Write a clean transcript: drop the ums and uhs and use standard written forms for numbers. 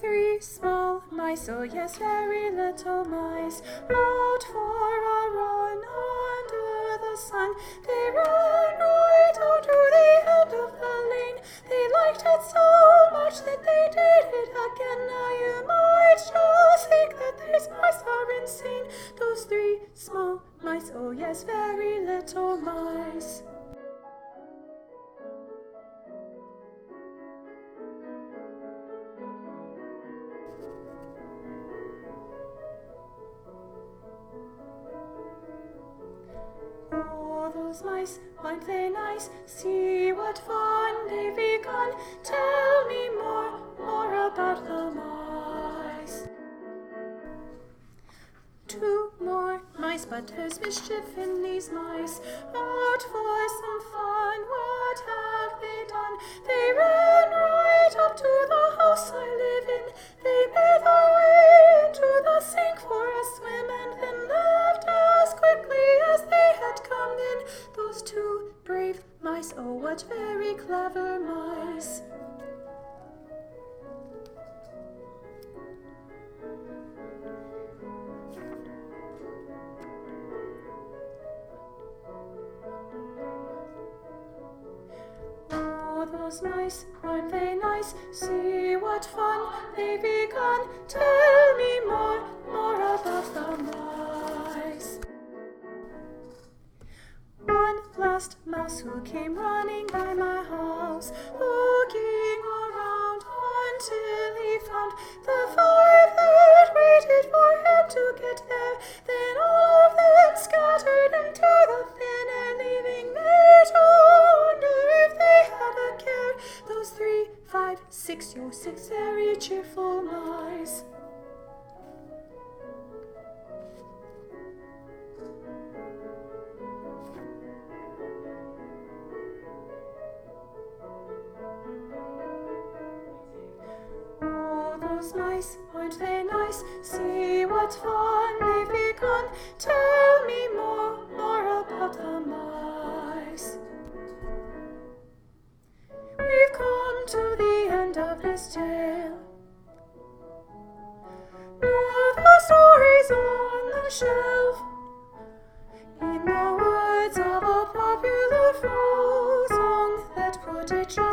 Three small mice, oh yes, very little mice, out for a run under the sun. They ran right out to the end of the lane. They liked it so much that they did it again. Now you might just think that these mice are insane. Those three small mice, oh yes, very little mice. Oh, those mice, aren't they nice? See what fun they've begun. Tell me more about the mice. Two more mice, but there's mischief in these mice. Out for some fun, what have they done? They ran right up to the house I live in. They made their way into the sink for a swim and then left as quickly as they had come in. Those two brave mice, oh what very clever mice. Those mice, aren't they nice? See what fun they've begun. Tell me more about the mice. One last mouse who came running by my house, looking around until he found the five that waited for him to get there. Then all of them scattered into the thin air, leaving me to wonder if they had a care. Those 3, 5, 6, your 6 very cheerful mice. Oh, those mice, aren't they nice? See what fun they've begun. Tell me more about the mice. We've come to the end of this tale. Now the story's on the shelf, in the words of a popular folk song that put a child